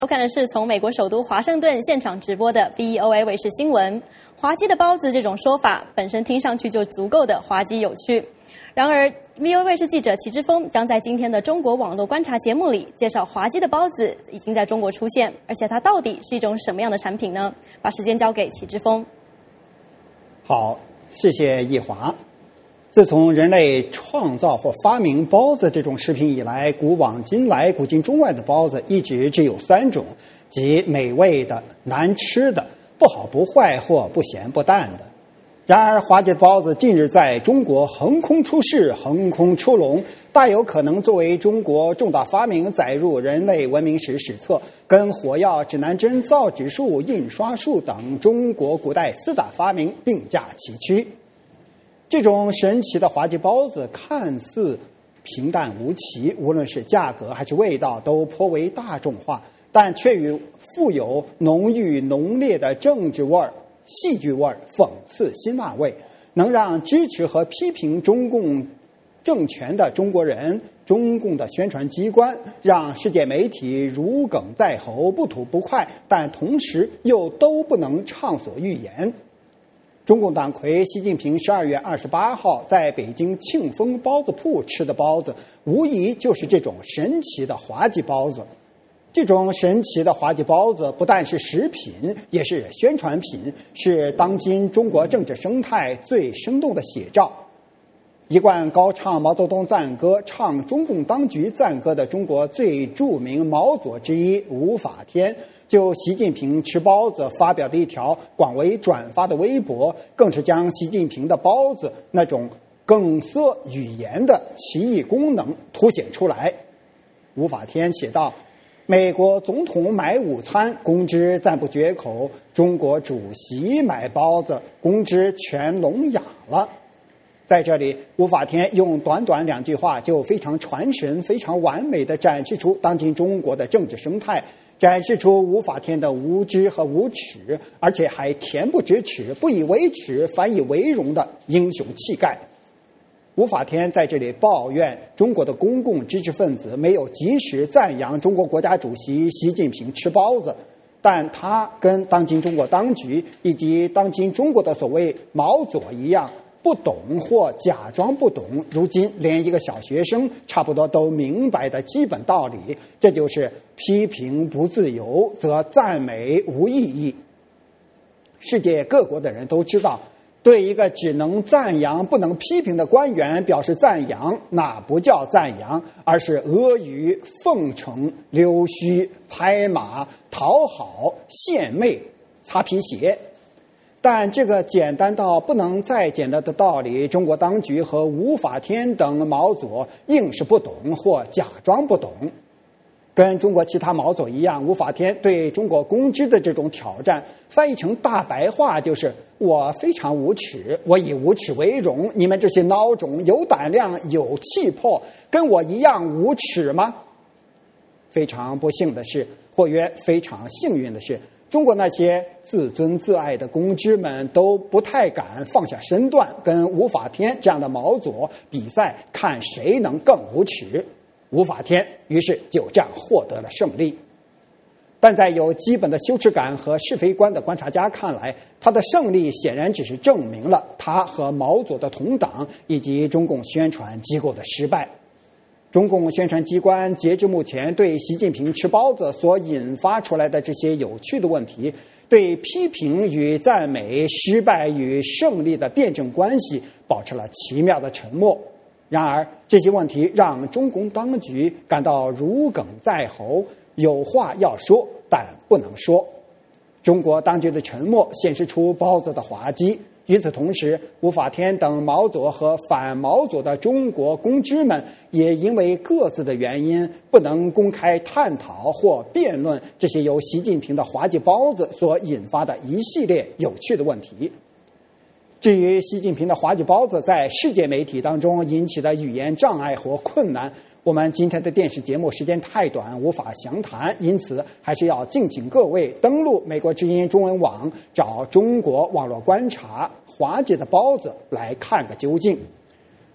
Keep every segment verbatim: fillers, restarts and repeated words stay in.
收看的是从美国首都华盛顿现场直播的 V O A 卫视新闻。滑稽的包子这种说法本身听上去就足够的滑稽有趣。然而 V O A 卫视记者齐之锋将在今天的中国网络观察节目里介绍滑稽的包子已经在中国出现，而且它到底是一种什么样的产品呢？把时间交给齐之锋。 好，谢谢易华。自从人类创造或发明包子这种食品以来，古往今来、古今中外的包子一直只有三种，即美味的、难吃的、不好不坏或不咸不淡的。然而，滑稽的包子近日在中国横空出世、横空出笼，大有可能作为中国重大发明载入人类文明史史册，跟火药、指南针、造纸术、印刷术等中国古代四大发明并驾齐驱。这种神奇的滑稽包子看似平淡无奇，无论是价格还是味道都颇为大众化，但却与富有浓郁浓烈的政治味儿、戏剧味儿、讽刺辛辣味，能让支持和批评中共政权的中国人、中共的宣传机关，让世界媒体如鲠在喉、不吐不快，但同时又都不能畅所欲言。中共党魁习近平十二月二十八号在北京庆丰包子铺吃的包子，无疑就是这种神奇的滑稽包子。这种神奇的滑稽包子不但是食品，也是宣传品，是当今中国政治生态最生动的写照。一贯高唱毛泽东赞歌、唱中共当局赞歌的中国最著名毛左之一吴法天，就习近平吃包子发表的一条广为转发的微博，更是将习近平的包子那种梗塞语言的奇异功能凸显出来。吴法天写道：美国总统买午餐，公知赞不绝口；中国主席买包子，公知全聋哑了。在这里，吴法天用短短两句话就非常传神、非常完美地展示出当今中国的政治生态，展示出吴法天的无知和无耻，而且还恬不知耻、不以为耻、反以为荣的英雄气概。吴法天在这里抱怨中国的公共知识分子没有及时赞扬中国国家主席习近平吃包子，但他跟当今中国当局以及当今中国的所谓毛左一样，不懂或假装不懂，如今连一个小学生差不多都明白的基本道理，这就是批评不自由，则赞美无意义。世界各国的人都知道，对一个只能赞扬不能批评的官员表示赞扬，那不叫赞扬，而是阿谀奉承、溜须拍马、讨好、献媚、擦皮鞋。但这个简单到不能再简单的道理，中国当局和吴法天等毛左硬是不懂或假装不懂。跟中国其他毛左一样，吴法天对中国公知的这种挑战翻译成大白话就是：我非常无耻，我以无耻为荣，你们这些孬种有胆量有气魄，跟我一样无耻吗？非常不幸的是，或曰非常幸运的是，中国那些自尊自爱的公知们都不太敢放下身段，跟吴法天这样的毛左比赛，看谁能更无耻。吴法天于是就这样获得了胜利。但在有基本的羞耻感和是非观的观察家看来，他的胜利显然只是证明了他和毛左的同党以及中共宣传机构的失败。中共宣传机关截至目前对习近平吃包子所引发出来的这些有趣的问题，对批评与赞美、失败与胜利的辩证关系保持了奇妙的沉默。然而，这些问题让中共当局感到如鲠在喉，有话要说，但不能说。中国当局的沉默显示出包子的滑稽。与此同时，吴法天等毛左和反毛左的中国公知们也因为各自的原因，不能公开探讨或辩论这些由习近平的滑稽包子所引发的一系列有趣的问题。至于习近平的滑稽包子在世界媒体当中引起的语言障碍或困难，我们今天的电视节目时间太短，无法详谈，因此还是要敬请各位登录美国之音中文网，找中国网络观察滑稽的包子来看个究竟。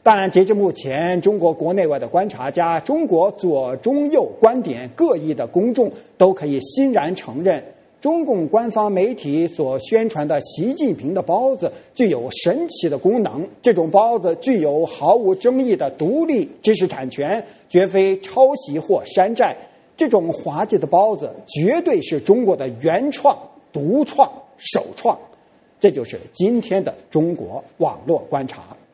当然，截至目前，中国国内外的观察家、中国左中右观点各异的公众都可以欣然承认，中共官方媒体所宣传的习近平的包子具有神奇的功能。这种包子具有毫无争议的独立知识产权，绝非抄袭或山寨。这种滑稽的包子绝对是中国的原创、独创、首创。这就是今天的中国网络观察。